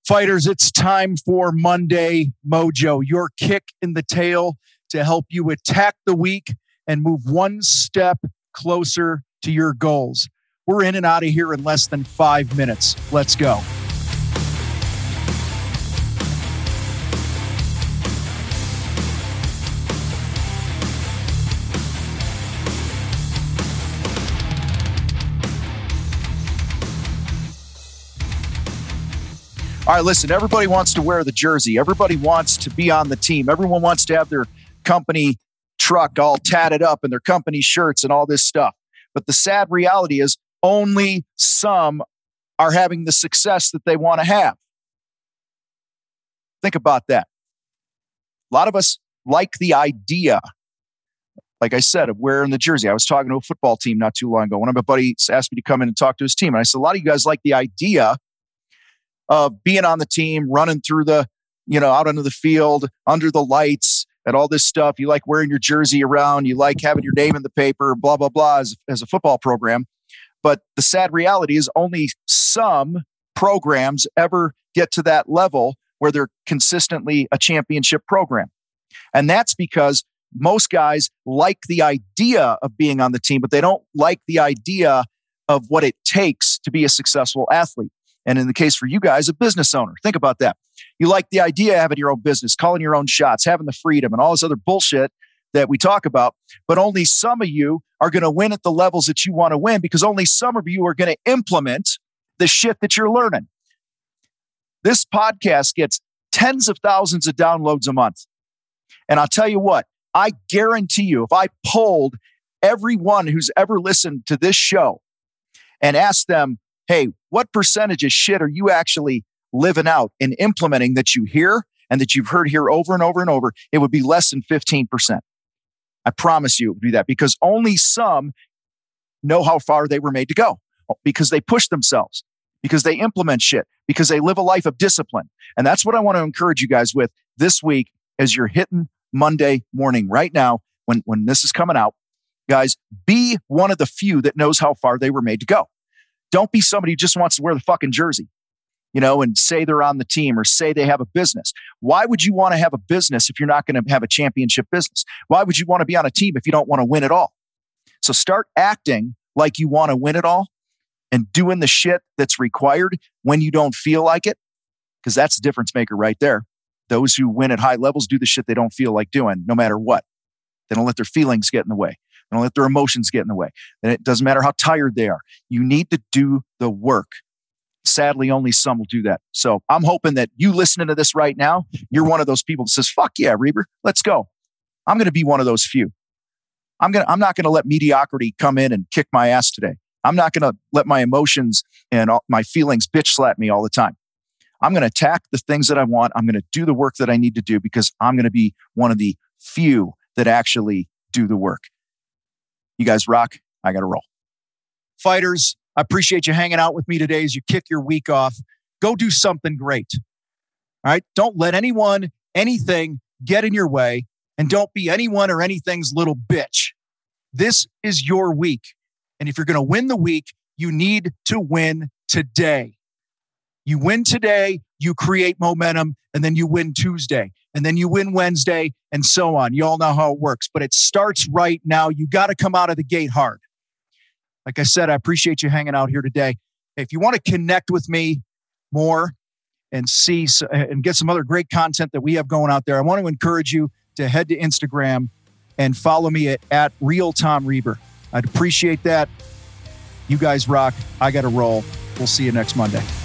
Fighters, it's time for Monday Mojo, your kick in the tail to help you attack the week and move one step closer to your goals. We're in and out of here in less than 5 minutes. Let's go. All right, listen, everybody wants to wear the jersey. Everybody wants to be on the team. Everyone wants to have their company truck all tatted up and their company shirts and all this stuff. But the sad reality is only some are having the success that they want to have. Think about that. A lot of us like the idea, like I said, of wearing the jersey. I was talking to a football team not too long ago. One of my buddies asked me to come in and talk to his team. And I said, a lot of you guys like the idea of being on the team, running through the, out onto the field, under the lights and all this stuff. You like wearing your jersey around. You like having your name in the paper, blah, blah, blah, as a football program. But the sad reality is only some programs ever get to that level where they're consistently a championship program. And that's because most guys like the idea of being on the team, but they don't like the idea of what it takes to be a successful athlete. And in the case for you guys, a business owner, think about that. You like the idea of having your own business, calling your own shots, having the freedom and all this other bullshit that we talk about. But only some of you are going to win at the levels that you want to win because only some of you are going to implement the shit that you're learning. This podcast gets tens of thousands of downloads a month. And I'll tell you what, I guarantee you, if I polled everyone who's ever listened to this show and asked them, hey, what percentage of shit are you actually living out and implementing that you hear and that you've heard here over and over and over? It would be less than 15%. I promise you it would be that because only some know how far they were made to go because they push themselves, because they implement shit, because they live a life of discipline. And that's what I want to encourage you guys with this week as you're hitting Monday morning right now when this is coming out. Guys, be one of the few that knows how far they were made to go. Don't be somebody who just wants to wear the fucking jersey, and say they're on the team or say they have a business. Why would you want to have a business if you're not going to have a championship business? Why would you want to be on a team if you don't want to win at all? So start acting like you want to win it all and doing the shit that's required when you don't feel like it, because that's the difference maker right there. Those who win at high levels do the shit they don't feel like doing no matter what. They don't let their feelings get in the way. Don't let their emotions get in the way. And it doesn't matter how tired they are. You need to do the work. Sadly, only some will do that. So I'm hoping that you listening to this right now, you're one of those people that says, fuck yeah, Reber, let's go. I'm going to be one of those few. I'm not going to let mediocrity come in and kick my ass today. I'm not going to let my emotions and my feelings bitch slap me all the time. I'm going to attack the things that I want. I'm going to do the work that I need to do because I'm going to be one of the few that actually do the work. You guys rock. I got to roll. Fighters, I appreciate you hanging out with me today as you kick your week off. Go do something great. All right? Don't let anyone, anything get in your way, and don't be anyone or anything's little bitch. This is your week. And if you're going to win the week, you need to win today. You win today, you create momentum, and then you win Tuesday, and then you win Wednesday, and so on. You all know how it works, but it starts right now. You got to come out of the gate hard. Like I said, I appreciate you hanging out here today. If you want to connect with me more and see and get some other great content that we have going out there, I want to encourage you to head to Instagram and follow me at Real Tom Reber. I'd appreciate that. You guys rock. I got to roll. We'll see you next Monday.